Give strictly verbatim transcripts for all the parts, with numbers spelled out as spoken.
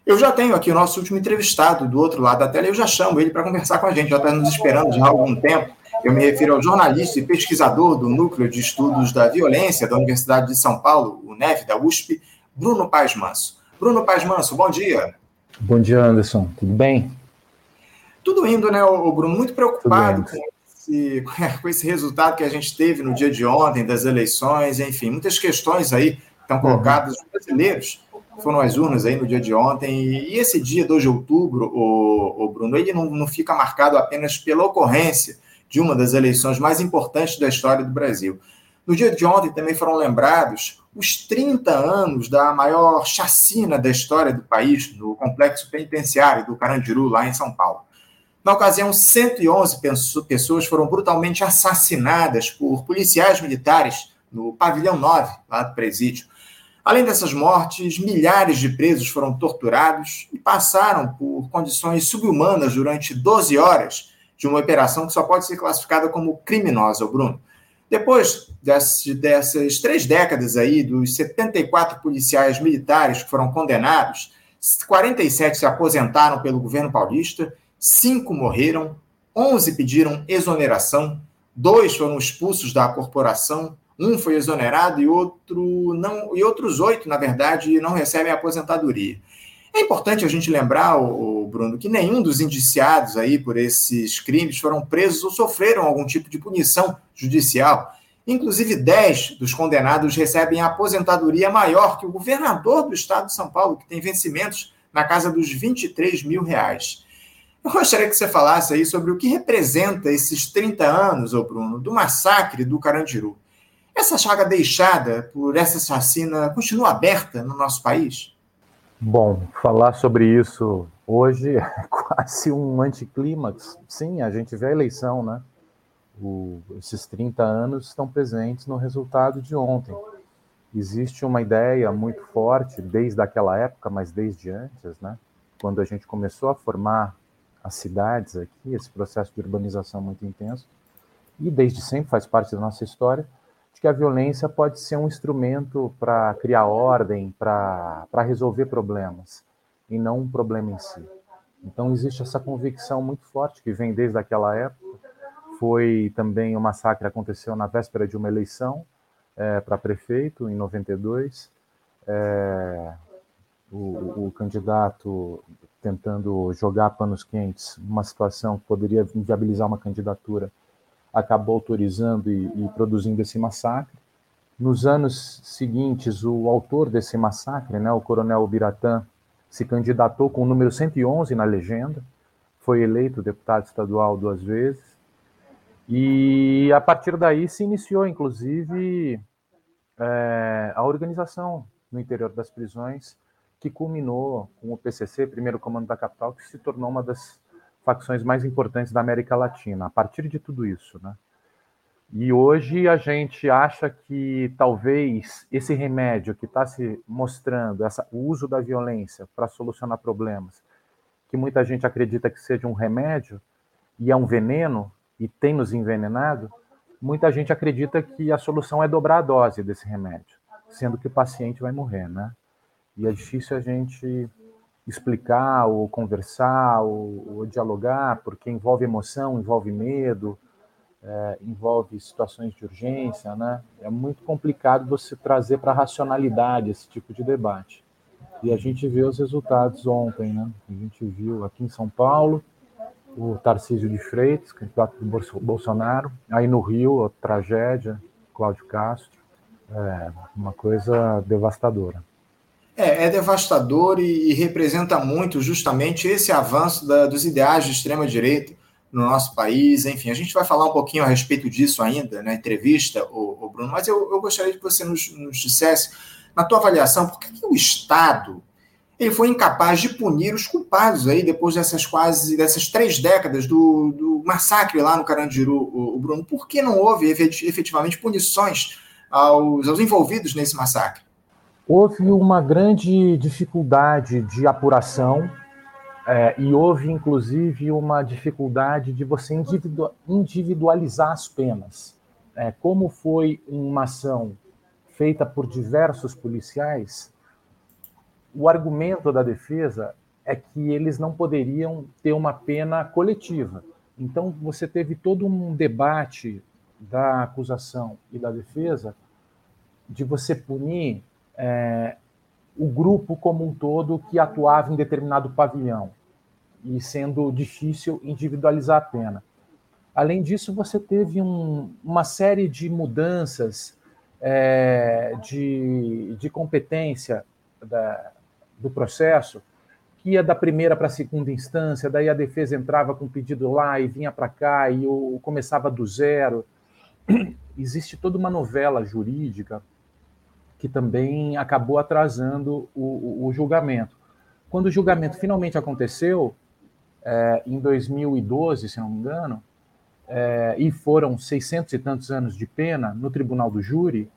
Eu já tenho aqui o nosso último entrevistado do outro lado da tela, e eu já chamo ele para conversar com a gente, já está nos esperando já há algum tempo. Eu me refiro ao jornalista e pesquisador do Núcleo de Estudos da Violência da Universidade de São Paulo, o N E V, da U S P, Bruno Paes Manso. Bruno Paes Manso, bom dia. Bom dia, Anderson. Tudo bem? Tudo indo, né, o Bruno? Muito preocupado com esse, com esse resultado que a gente teve no dia de ontem, das eleições, enfim, muitas questões aí estão colocadas. Os brasileiros foram às urnas aí no dia de ontem, e esse dia, dois de outubro, o, o Bruno, ele não, não fica marcado apenas pela ocorrência de uma das eleições mais importantes da história do Brasil. No dia de ontem também foram lembrados os trinta anos da maior chacina da história do país, no complexo penitenciário do Carandiru, lá em São Paulo. Na ocasião, cento e onze pessoas foram brutalmente assassinadas por policiais militares no pavilhão nove, lá do presídio. Além dessas mortes, milhares de presos foram torturados e passaram por condições subhumanas durante doze horas de uma operação que só pode ser classificada como criminosa, Bruno. Depois dessas, dessas três décadas aí, dos setenta e quatro policiais militares que foram condenados, quarenta e sete se aposentaram pelo governo paulista, cinco morreram, onze pediram exoneração, dois foram expulsos da corporação, um foi exonerado e, outro não, e outros oito, na verdade, não recebem aposentadoria. É importante a gente lembrar, o, o Bruno, que nenhum dos indiciados aí por esses crimes foram presos ou sofreram algum tipo de punição judicial. Inclusive, dez dos condenados recebem a aposentadoria maior que o governador do estado de São Paulo, que tem vencimentos na casa dos vinte e três mil reais. Eu gostaria que você falasse aí sobre o que representa esses trinta anos, ô Bruno, do massacre do Carandiru. Essa chaga deixada por essa chacina continua aberta no nosso país? Bom, falar sobre isso hoje é quase um anticlímax. Sim, a gente vê a eleição, né? O, esses trinta anos estão presentes no resultado de ontem. Existe uma ideia muito forte desde aquela época, mas desde antes, né? Quando a gente começou a formar as cidades aqui, esse processo de urbanização muito intenso, e desde sempre faz parte da nossa história, de que a violência pode ser um instrumento para criar ordem, para resolver problemas, e não um problema em si. Então existe essa convicção muito forte que vem desde aquela época. Foi também o massacre aconteceu na véspera de uma eleição é, para prefeito, em noventa e dois. É, o, o candidato tentando jogar panos quentes, uma situação que poderia inviabilizar uma candidatura, acabou autorizando e, e produzindo esse massacre. Nos anos seguintes, o autor desse massacre, né, o coronel Biratã, se candidatou com o número cento e onze na legenda, foi eleito deputado estadual duas vezes, e a partir daí se iniciou, inclusive, é, a organização no interior das prisões, que culminou com o P C C, primeiro comando da capital, que se tornou uma das facções mais importantes da América Latina, a partir de tudo isso, né? E hoje a gente acha que talvez esse remédio que está se mostrando, essa, o uso da violência para solucionar problemas, que muita gente acredita que seja um remédio, e é um veneno, e tem nos envenenado, muita gente acredita que a solução é dobrar a dose desse remédio, sendo que o paciente vai morrer, né? E é difícil a gente explicar, ou conversar, ou, ou dialogar, porque envolve emoção, envolve medo, é, envolve situações de urgência, né? É muito complicado você trazer para a racionalidade esse tipo de debate. E a gente vê os resultados ontem, né? A gente viu aqui em São Paulo o Tarcísio de Freitas, candidato do Bolsonaro, aí no Rio, a tragédia, Cláudio Castro, é uma coisa devastadora. É, é devastador e, e representa muito justamente esse avanço da, dos ideais de extrema-direita no nosso país. Enfim, a gente vai falar um pouquinho a respeito disso ainda na entrevista, o, o Bruno, mas eu, eu gostaria que você nos, nos dissesse, na tua avaliação, por que, que o Estado ele foi incapaz de punir os culpados aí depois dessas quase dessas três décadas do, do massacre lá no Carandiru, o, o Bruno? Por que não houve efetivamente punições aos, aos envolvidos nesse massacre? Houve uma grande dificuldade de apuração é, e houve, inclusive, uma dificuldade de você individu- individualizar as penas. É, como foi uma ação feita por diversos policiais, o argumento da defesa é que eles não poderiam ter uma pena coletiva. Então, você teve todo um debate da acusação e da defesa de você punir é, o grupo como um todo que atuava em determinado pavilhão, e sendo difícil individualizar a pena. Além disso, você teve um, uma série de mudanças é, de, de competência da, do processo, que ia da primeira para a segunda instância, daí a defesa entrava com o pedido lá e vinha para cá, e o, começava do zero. Existe toda uma novela jurídica que também acabou atrasando o, o, o julgamento. Quando o julgamento finalmente aconteceu, é, em dois mil e doze, se não me engano, é, e foram seiscentos e tantos anos de pena no Tribunal do Júri,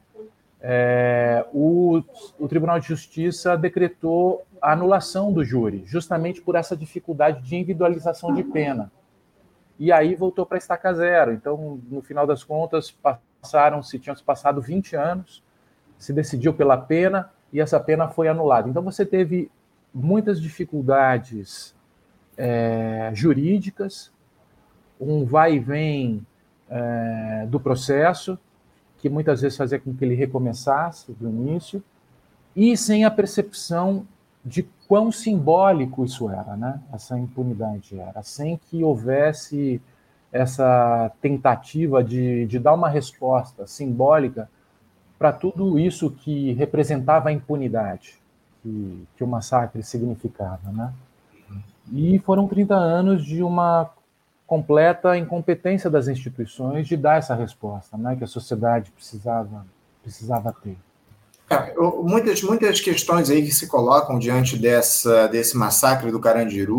é, o, o Tribunal de Justiça decretou a anulação do júri, justamente por essa dificuldade de individualização de pena. E aí voltou para a estaca zero. Então, no final das contas, passaram-se, tinham-se passado vinte anos, se decidiu pela pena e essa pena foi anulada. Então, você teve muitas dificuldades é, jurídicas, um vai e vem é, do processo, que muitas vezes fazia com que ele recomeçasse do início, e sem a percepção de quão simbólico isso era, né? Essa impunidade era, sem que houvesse essa tentativa de, de dar uma resposta simbólica para tudo isso que representava a impunidade, que, que o massacre significava, né? E foram trinta anos de uma completa incompetência das instituições de dar essa resposta, né, que a sociedade precisava, precisava ter. É, muitas, muitas questões aí que se colocam diante dessa, desse massacre do Carandiru,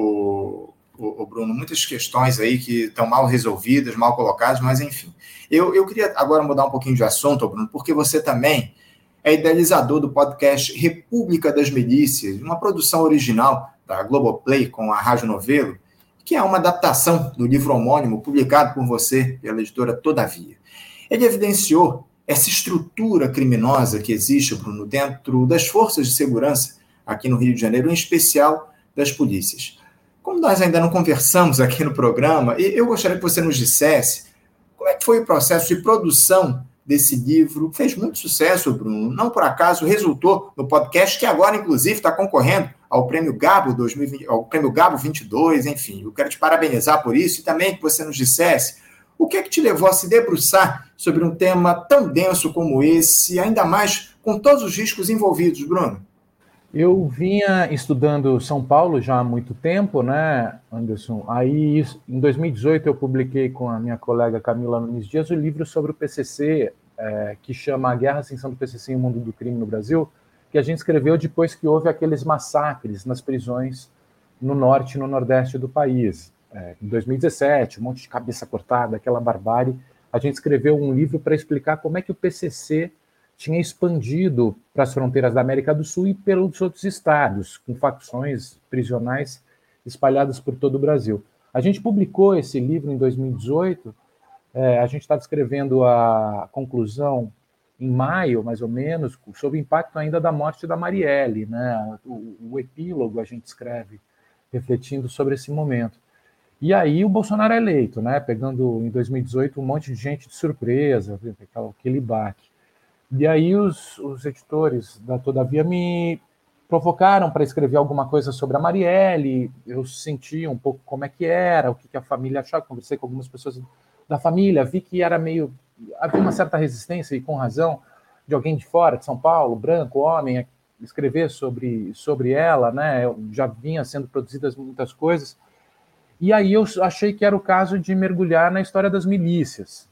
o, o, o Bruno, muitas questões aí que estão mal resolvidas, mal colocadas, mas enfim. Eu, eu queria agora mudar um pouquinho de assunto, Bruno, porque você também é idealizador do podcast República das Milícias, uma produção original da Globoplay com a Rádio Novelo, que é uma adaptação do livro homônimo publicado por você pela editora Todavia. Ele evidenciou essa estrutura criminosa que existe, Bruno, dentro das forças de segurança aqui no Rio de Janeiro, em especial das polícias. Como nós ainda não conversamos aqui no programa, eu gostaria que você nos dissesse como é que foi o processo de produção desse livro, que fez muito sucesso, Bruno, não por acaso resultou no podcast, que agora, inclusive, está concorrendo ao Prêmio Gabo dois mil e vinte, ao Prêmio Gabo vinte e dois, enfim, eu quero te parabenizar por isso, e também que você nos dissesse o que é que te levou a se debruçar sobre um tema tão denso como esse, ainda mais com todos os riscos envolvidos, Bruno? Eu vinha estudando São Paulo já há muito tempo, né, Anderson? Aí, em dois mil e dezoito, eu publiquei com a minha colega Camila Nunes Dias o livro sobre o P C C, é, que chama A Guerra, Ascensão do P C C e o Mundo do Crime no Brasil, que a gente escreveu depois que houve aqueles massacres nas prisões no norte e no nordeste do país. É, em dois mil e dezessete, um monte de cabeça cortada, aquela barbárie. A gente escreveu um livro para explicar como é que o P C C tinha expandido para as fronteiras da América do Sul e pelos outros estados, com facções prisionais espalhadas por todo o Brasil. A gente publicou esse livro em dois mil e dezoito, é, a gente estava escrevendo a conclusão em maio, mais ou menos, sob o impacto ainda da morte da Marielle, né? O, o epílogo a gente escreve refletindo sobre esse momento. E aí o Bolsonaro é eleito, né? Pegando em dois mil e dezoito um monte de gente de surpresa, aquele baque. E aí os, os editores da Todavia me provocaram para escrever alguma coisa sobre a Marielle. Eu senti um pouco como é que era, o que, que a família achava. Conversei com algumas pessoas da família, vi que era meio... havia uma certa resistência, e com razão, de alguém de fora, de São Paulo, branco, homem, escrever sobre, sobre ela, né? Eu já vinha sendo produzidas muitas coisas. E aí eu achei que era o caso de mergulhar na história das milícias,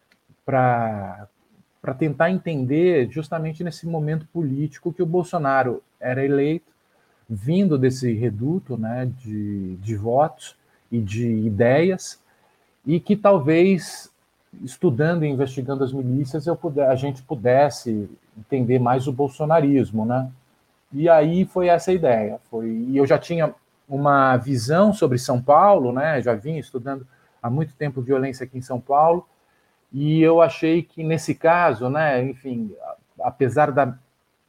para... para tentar entender justamente nesse momento político que o Bolsonaro era eleito, vindo desse reduto, né, de, de votos e de ideias, e que talvez, estudando e investigando as milícias, eu puder, a gente pudesse entender mais o bolsonarismo, né? E aí foi essa a ideia. Foi, e eu já tinha uma visão sobre São Paulo, né? Já vinha estudando há muito tempo violência aqui em São Paulo, e eu achei que, nesse caso, né, enfim, apesar da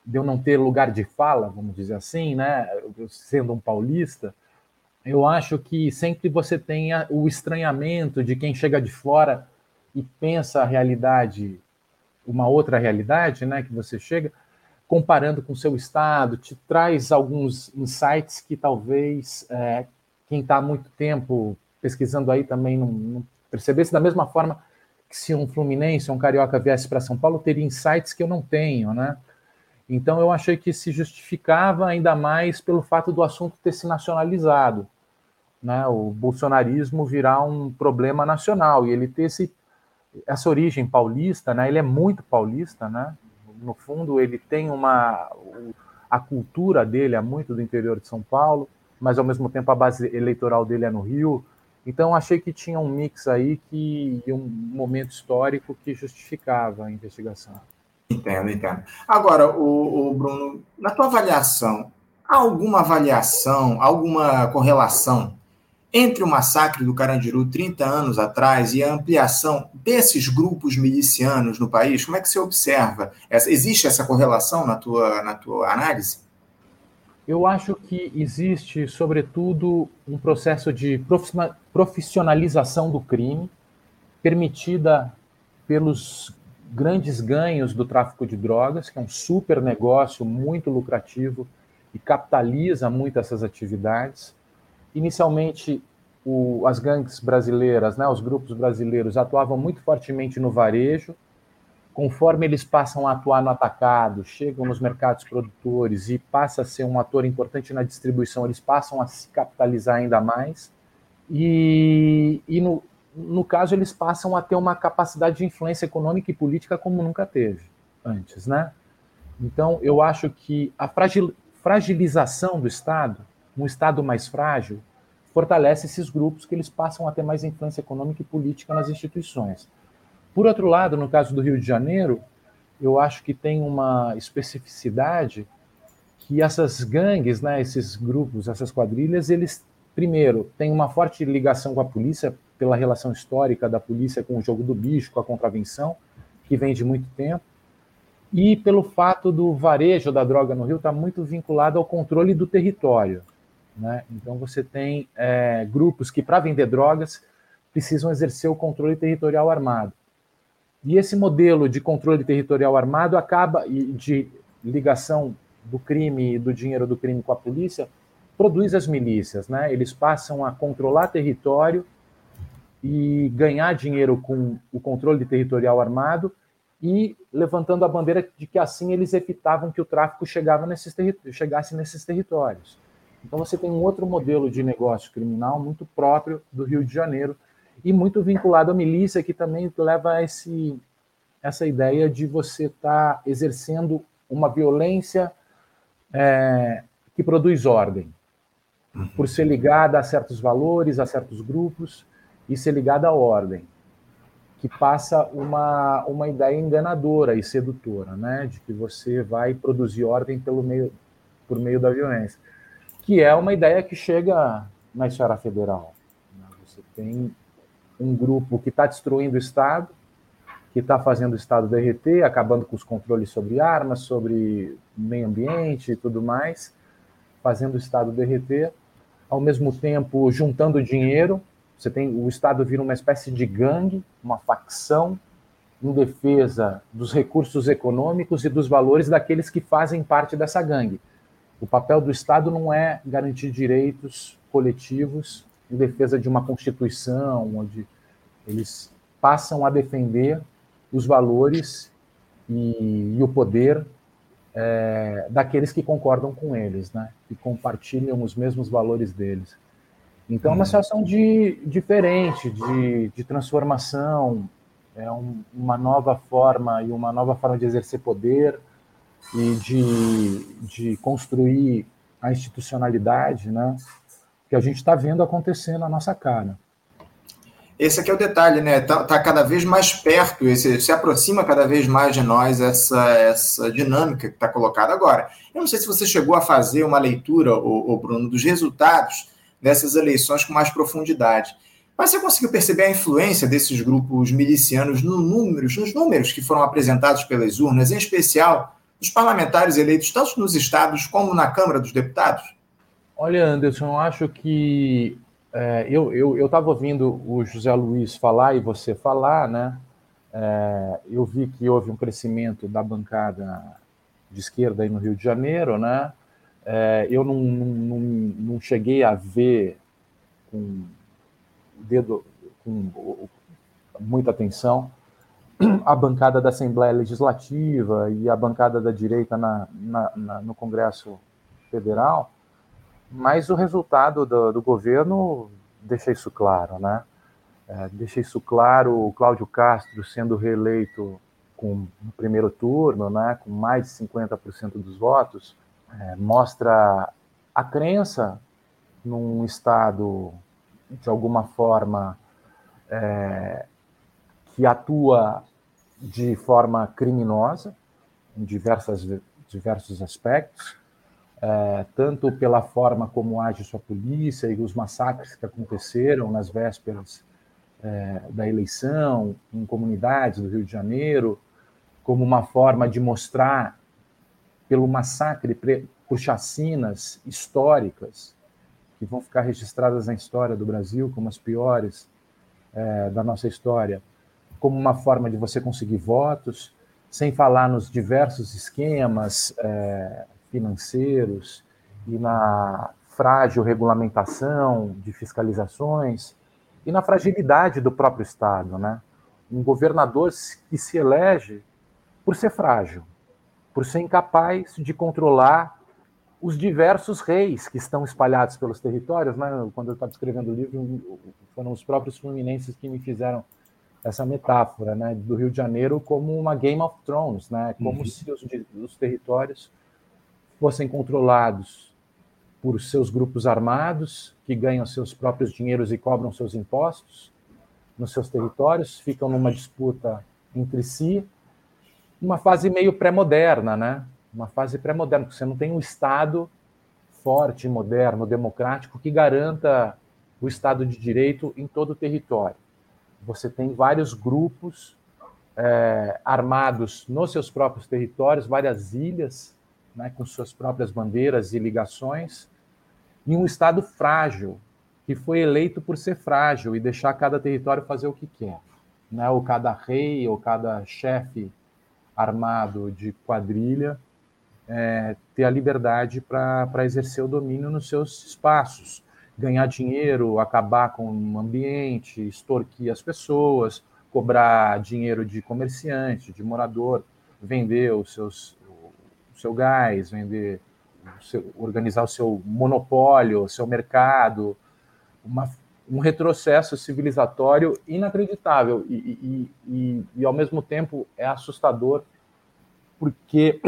de eu não ter lugar de fala, vamos dizer assim, né, sendo um paulista, eu acho que sempre você tem o estranhamento de quem chega de fora e pensa a realidade, uma outra realidade, né, que você chega, comparando com o seu estado, te traz alguns insights que talvez é, quem está há muito tempo pesquisando aí também não, não percebesse, da mesma forma que se um fluminense, um carioca viesse para São Paulo, teria insights que eu não tenho, né? Então eu achei que se justificava ainda mais pelo fato do assunto ter se nacionalizado, né? O bolsonarismo virar um problema nacional, e ele ter esse, essa origem paulista, né? Ele é muito paulista, né? No fundo, ele tem uma... A cultura dele é muito do interior de São Paulo, mas, ao mesmo tempo, a base eleitoral dele é no Rio. Então, achei que tinha um mix aí que, e um momento histórico que justificava a investigação. Entendo, entendo. Agora, o, o Bruno, na tua avaliação, há alguma avaliação, alguma correlação entre o massacre do Carandiru trinta anos atrás e a ampliação desses grupos milicianos no país? Como é que você observa? Essa, existe essa correlação na tua, na tua análise? Eu acho que existe, sobretudo, um processo de profissionalização do crime, permitida pelos grandes ganhos do tráfico de drogas, que é um super negócio muito lucrativo e capitaliza muito essas atividades. Inicialmente, o, as gangues brasileiras, né, os grupos brasileiros, atuavam muito fortemente no varejo. Conforme eles passam a atuar no atacado, chegam nos mercados produtores e passa a ser um ator importante na distribuição, eles passam a se capitalizar ainda mais. E, e no, no caso, eles passam a ter uma capacidade de influência econômica e política como nunca teve antes, né? Então, eu acho que a fragil, fragilização do Estado, um Estado mais frágil, fortalece esses grupos que eles passam a ter mais influência econômica e política nas instituições. Por outro lado, no caso do Rio de Janeiro, eu acho que tem uma especificidade que essas gangues, né, esses grupos, essas quadrilhas, eles, primeiro, têm uma forte ligação com a polícia, pela relação histórica da polícia com o jogo do bicho, com a contravenção, que vem de muito tempo, e pelo fato do varejo da droga no Rio estar muito vinculado ao controle do território, né? Então você tem é, grupos que, para vender drogas, precisam exercer o controle territorial armado. E esse modelo de controle territorial armado acaba, e de ligação do crime e do dinheiro do crime com a polícia, produz as milícias, né? Eles passam a controlar território e ganhar dinheiro com o controle territorial armado e levantando a bandeira de que assim eles evitavam que o tráfico chegava nesses chegasse nesses territórios. Então você tem um outro modelo de negócio criminal muito próprio do Rio de Janeiro, e muito vinculado à milícia, que também leva a esse, essa ideia de você estar tá exercendo uma violência é, que produz ordem, por ser ligada a certos valores, a certos grupos, e ser ligada à ordem, que passa uma, uma ideia enganadora e sedutora, né, de que você vai produzir ordem pelo meio, por meio da violência, que é uma ideia que chega na esfera federal. Você tem um grupo que está destruindo o Estado, que está fazendo o Estado derreter, acabando com os controles sobre armas, sobre meio ambiente e tudo mais, fazendo o Estado derreter, ao mesmo tempo juntando dinheiro. Você tem, o Estado vira uma espécie de gangue, uma facção em defesa dos recursos econômicos e dos valores daqueles que fazem parte dessa gangue. O papel do Estado não é garantir direitos coletivos em defesa de uma Constituição, onde eles passam a defender os valores e, e o poder é, daqueles que concordam com eles, né? Que compartilham os mesmos valores deles. Então, é uma situação de, diferente, de, de transformação, é um, uma nova forma e uma nova forma de exercer poder e de, de construir a institucionalidade, né? Que a gente está vendo acontecer na nossa cara. Esse aqui é o detalhe, né? Está tá cada vez mais perto, esse, se aproxima cada vez mais de nós essa, essa dinâmica que está colocada agora. Eu não sei se você chegou a fazer uma leitura, ô, ô Bruno, dos resultados dessas eleições com mais profundidade. Mas você conseguiu perceber a influência desses grupos milicianos no números, nos números que foram apresentados pelas urnas, em especial dos parlamentares eleitos, tanto nos estados como na Câmara dos Deputados? Olha, Anderson, eu acho que é, eu eu eu estava ouvindo o José Luiz falar e você falar, né? É, eu vi que houve um crescimento da bancada de esquerda aí no Rio de Janeiro, né? É, eu não, não, não cheguei a ver com o dedo, com muita atenção, a bancada da Assembleia Legislativa e a bancada da direita na, na, na, no Congresso Federal, mas o resultado do, do governo deixa isso claro, né? É, deixa isso claro, o Cláudio Castro sendo reeleito com, no primeiro turno, né, com mais de cinquenta por cento dos votos, é, mostra a crença num Estado, de alguma forma, é, que atua de forma criminosa, em diversas, diversos aspectos, é, tanto pela forma como age sua polícia e os massacres que aconteceram nas vésperas é, da eleição, em comunidades do Rio de Janeiro, como uma forma de mostrar, pelo massacre, por chacinas históricas, que vão ficar registradas na história do Brasil como as piores é, da nossa história, como uma forma de você conseguir votos, sem falar nos diversos esquemas é, financeiros e na frágil regulamentação de fiscalizações e na fragilidade do próprio Estado, né? Um governador que se elege por ser frágil, por ser incapaz de controlar os diversos reis que estão espalhados pelos territórios, né? Quando eu estava escrevendo o livro, foram os próprios fluminenses que me fizeram essa metáfora, né, do Rio de Janeiro como uma Game of Thrones, né, como uhum. se os, os territórios fossem controlados por seus grupos armados, que ganham seus próprios dinheiros e cobram seus impostos nos seus territórios, ficam numa disputa entre si, uma fase meio pré-moderna, né, uma fase pré-moderna, porque você não tem um Estado forte, moderno, democrático, que garanta o Estado de Direito em todo o território. Você tem vários grupos é, armados nos seus próprios territórios, várias ilhas, né, com suas próprias bandeiras e ligações, e um Estado frágil, que foi eleito por ser frágil e deixar cada território fazer o que quer, né, ou cada rei, ou cada chefe armado de quadrilha é, ter a liberdade para exercer o domínio nos seus espaços, ganhar dinheiro, acabar com o ambiente, extorquir as pessoas, cobrar dinheiro de comerciante, de morador, vender os seus, o seu gás, vender, o seu, organizar o seu monopólio, o seu mercado, uma, um retrocesso civilizatório inacreditável e, e, e, e, ao mesmo tempo, é assustador porque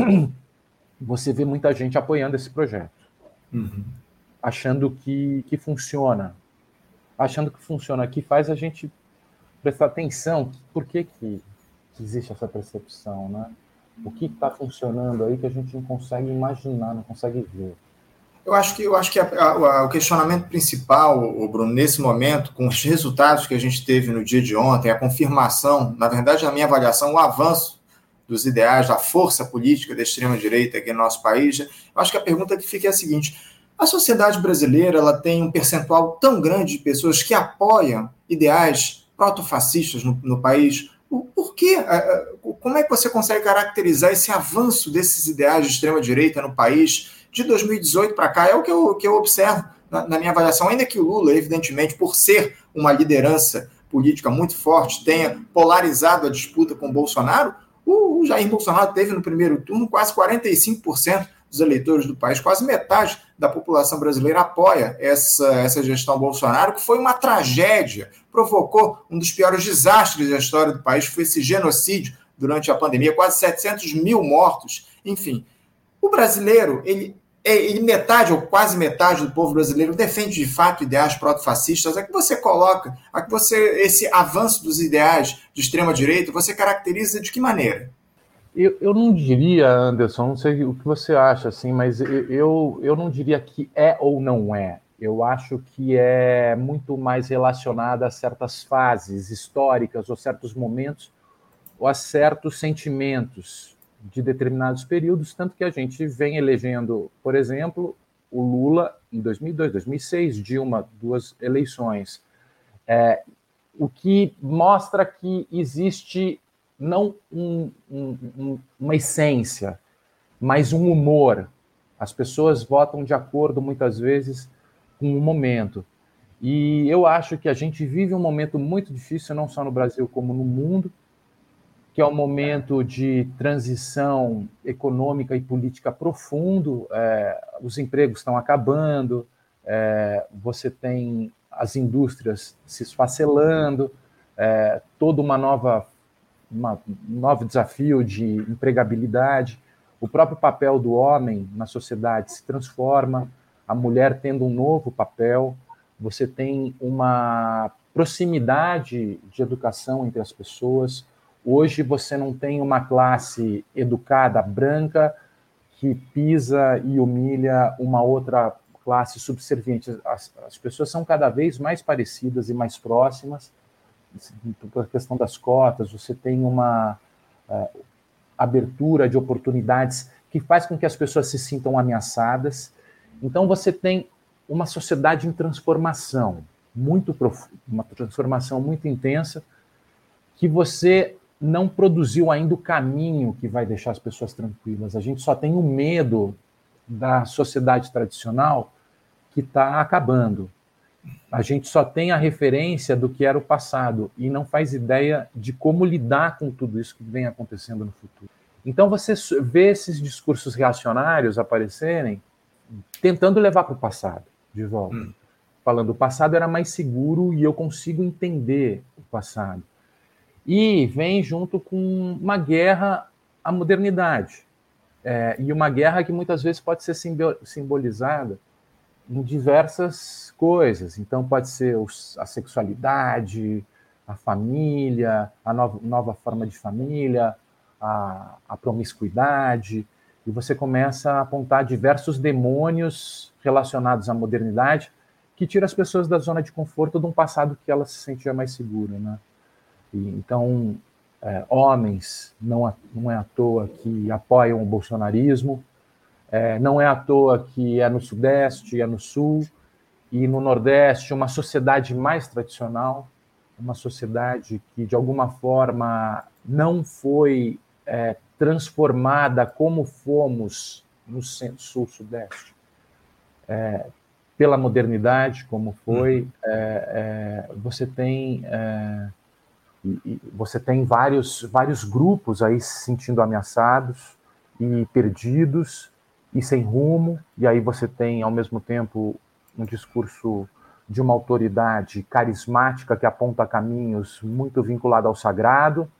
você vê muita gente apoiando esse projeto. Uhum. Achando que, que funciona, achando que funciona, que faz a gente prestar atenção, por que, que, que existe essa percepção, né? O que está funcionando aí que a gente não consegue imaginar, não consegue ver. Eu acho que, eu acho que a, a, o questionamento principal, o Bruno, nesse momento, com os resultados que a gente teve no dia de ontem, a confirmação, na verdade, na minha avaliação, o avanço dos ideais, da força política da extrema-direita aqui no nosso país, eu acho que a pergunta que fica é a seguinte: a sociedade brasileira ela tem um percentual tão grande de pessoas que apoiam ideais protofascistas no, no país. Por, por quê? Como é que você consegue caracterizar esse avanço desses ideais de extrema-direita no país de dois mil e dezoito para cá? É o que eu, que eu observo na, na minha avaliação, ainda que o Lula, evidentemente, por ser uma liderança política muito forte, tenha polarizado a disputa com o Bolsonaro, o, o Jair Bolsonaro teve no primeiro turno quase quarenta e cinco por cento dos eleitores do país, quase metade da população brasileira apoia essa, essa gestão Bolsonaro, que foi uma tragédia, provocou um dos piores desastres da história do país, foi esse genocídio durante a pandemia, quase setecentos mil mortos, enfim. O brasileiro, ele, ele metade ou quase metade do povo brasileiro defende de fato ideais protofascistas. A que você coloca, a que você, esse avanço dos ideais de extrema-direita, você caracteriza de que maneira? Eu, eu não diria, Anderson, não sei o que você acha, assim, mas eu, eu não diria que é ou não é. Eu acho que é muito mais relacionada a certas fases históricas ou certos momentos ou a certos sentimentos de determinados períodos, tanto que a gente vem elegendo, por exemplo, o Lula em dois mil e dois, dois mil e seis, Dilma, duas eleições. É, o que mostra que existe não um, um, uma essência, mas um humor. As pessoas votam de acordo, muitas vezes, com o momento. E eu acho que a gente vive um momento muito difícil, não só no Brasil, como no mundo, que é um momento de transição econômica e política profundo. É, os empregos estão acabando, é, você tem as indústrias se esfacelando, é, todo uma nova, uma, um novo desafio de empregabilidade. O próprio papel do homem na sociedade se transforma, a mulher tendo um novo papel, você tem uma proximidade de educação entre as pessoas. Hoje você não tem uma classe educada branca que pisa e humilha uma outra classe subserviente. As, as pessoas são cada vez mais parecidas e mais próximas. Por questão das cotas, você tem uma uh, abertura de oportunidades que faz com que as pessoas se sintam ameaçadas. Então você tem uma sociedade em transformação, muito profunda, uma transformação muito intensa, que você não produziu ainda o caminho que vai deixar as pessoas tranquilas. A gente só tem o medo da sociedade tradicional que está acabando. A gente só tem a referência do que era o passado e não faz ideia de como lidar com tudo isso que vem acontecendo no futuro. Então você vê esses discursos reacionários aparecerem tentando levar para o passado, de volta. Hum. Falando, o passado era mais seguro e eu consigo entender o passado. E vem junto com uma guerra à modernidade. É, e uma guerra que muitas vezes pode ser simbolizada em diversas coisas. Então pode ser a sexualidade, a família, a nova, nova forma de família, a, a promiscuidade, e você começa a apontar diversos demônios relacionados à modernidade que tira as pessoas da zona de conforto de um passado que ela se sentia mais segura, né? E, então, é, homens, não, não é à toa que apoiam o bolsonarismo, é, não é à toa que é no Sudeste, é no Sul, e no Nordeste uma sociedade mais tradicional, uma sociedade que, de alguma forma, não foi é, transformada como fomos no Centro-Sul-Sudeste, é, pela modernidade, como foi. É, é, você tem... É, E você tem vários, vários grupos aí se sentindo ameaçados e perdidos e sem rumo, e aí você tem, ao mesmo tempo, um discurso de uma autoridade carismática que aponta caminhos muito vinculado ao sagrado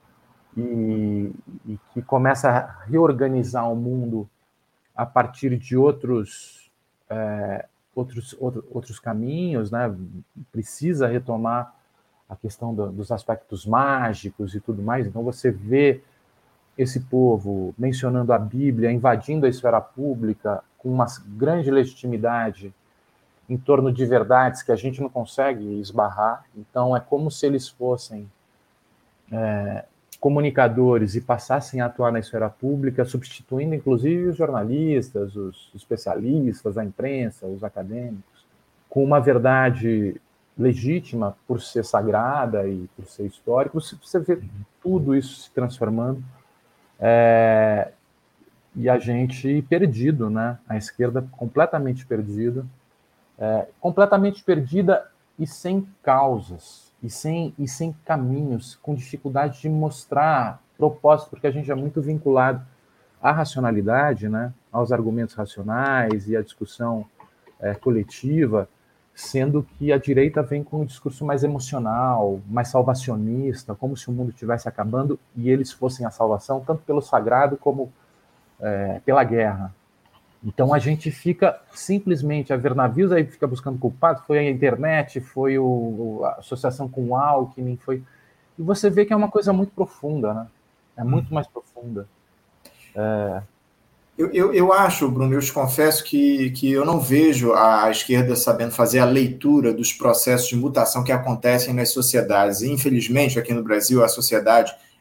e, e que começa a reorganizar o mundo a partir de outros, é, outros, outro, outros caminhos, né? Precisa retomar a questão do, dos aspectos mágicos e tudo mais. Então você vê esse povo mencionando a Bíblia, invadindo a esfera pública com uma grande legitimidade em torno de verdades que a gente não consegue esbarrar. Então é como se eles fossem é, comunicadores e passassem a atuar na esfera pública, substituindo inclusive os jornalistas, os especialistas, a imprensa, os acadêmicos, com uma verdade legítima por ser sagrada e por ser histórico. Você vê tudo isso se transformando, é, e a gente perdido, né? A esquerda completamente perdida, é, completamente perdida e sem causas, e sem, e sem caminhos, com dificuldade de mostrar propósito, porque a gente é muito vinculado à racionalidade, né? Aos argumentos racionais e à discussão é, coletiva, sendo que a direita vem com um discurso mais emocional, mais salvacionista, como se o mundo estivesse acabando e eles fossem a salvação, tanto pelo sagrado como é, pela guerra. Então a gente fica simplesmente a ver navios, aí fica buscando culpado, foi a internet, foi o, a associação com o Alckmin, foi... E você vê que é uma coisa muito profunda, né? É muito mais profunda. É... Eu, eu, eu acho, Bruno, eu te confesso que, que eu não vejo a esquerda sabendo fazer a leitura dos processos de mutação que acontecem nas sociedades. E, infelizmente, aqui no Brasil, a sociedade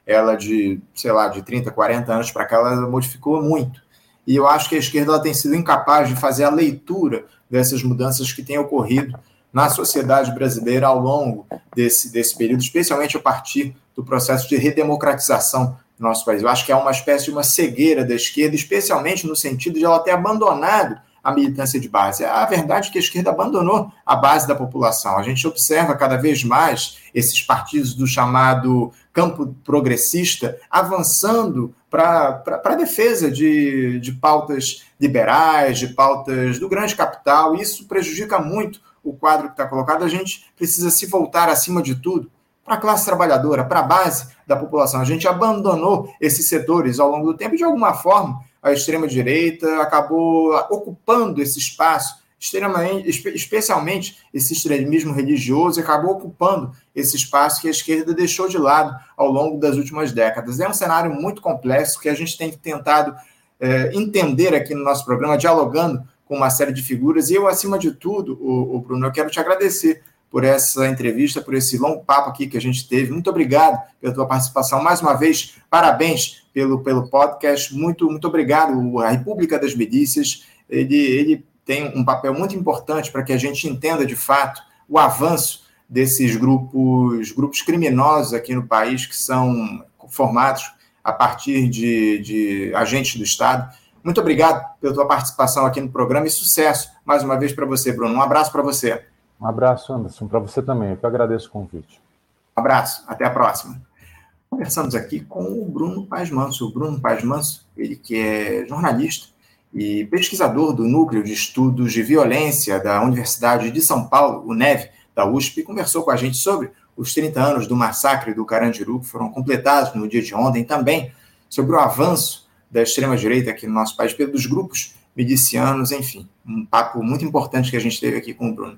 ela de, sei lá, de trinta, quarenta anos para cá, ela modificou muito. E eu acho que a esquerda ela tem sido incapaz de fazer a leitura dessas mudanças que têm ocorrido na sociedade brasileira ao longo desse, desse período, especialmente a partir do processo de redemocratização do nosso país. Eu acho que é uma espécie de uma cegueira da esquerda, especialmente no sentido de ela ter abandonado a militância de base. A verdade é que a esquerda abandonou a base da população. A gente observa cada vez mais esses partidos do chamado campo progressista avançando para a defesa de, de pautas liberais, de pautas do grande capital. Isso prejudica muito o quadro que está colocado. A gente precisa se voltar, acima de tudo, para a classe trabalhadora, para a base da população. A gente abandonou esses setores ao longo do tempo e, de alguma forma, a extrema-direita acabou ocupando esse espaço, extremamente, especialmente esse extremismo religioso, acabou ocupando esse espaço que a esquerda deixou de lado ao longo das últimas décadas. É um cenário muito complexo que a gente tem tentado é, entender aqui no nosso programa, dialogando com uma série de figuras. E eu, acima de tudo, o, o Bruno, eu quero te agradecer por essa entrevista, por esse longo papo aqui que a gente teve. Muito obrigado pela tua participação. Mais uma vez, parabéns pelo, pelo podcast. Muito, muito obrigado. A República das Milícias, ele, ele tem um papel muito importante para que a gente entenda, de fato, o avanço desses grupos, grupos criminosos aqui no país, que são formados a partir de, de agentes do Estado. Muito obrigado pela tua participação aqui no programa e sucesso, mais uma vez, para você, Bruno. Um abraço para você. Um abraço, Anderson, para você também. Eu que agradeço o convite. Um abraço, até a próxima. Conversamos aqui com o Bruno Paes Manso. O Bruno Paes Manso, ele que é jornalista e pesquisador do Núcleo de Estudos de Violência da Universidade de São Paulo, o NEV, da U S P, conversou com a gente sobre os trinta anos do massacre do Carandiru, que foram completados no dia de ontem, também sobre o avanço da extrema-direita aqui no nosso país, pelos grupos milicianos, enfim, um papo muito importante que a gente teve aqui com o Bruno.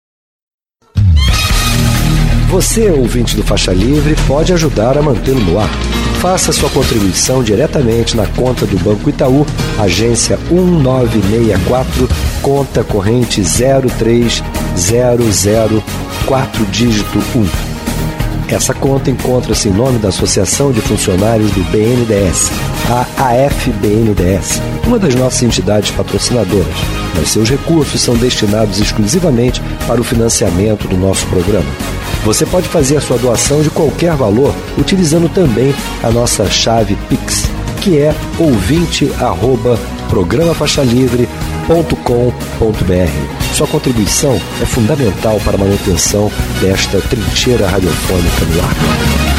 Você, ouvinte do Faixa Livre, pode ajudar a mantê-lo no ar. Faça sua contribuição diretamente na conta do Banco Itaú, agência um nove seis quatro, conta corrente zero três zero zero quatro, dígito um. Essa conta encontra-se em nome da Associação de Funcionários do B N D E S, a A F B N D E S, uma das nossas entidades patrocinadoras, mas seus recursos são destinados exclusivamente para o financiamento do nosso programa. Você pode fazer a sua doação de qualquer valor utilizando também a nossa chave Pix, que é ouvinte arroba programa faixa livre ponto com ponto br. Sua contribuição é fundamental para a manutenção desta trincheira radiofônica no ar.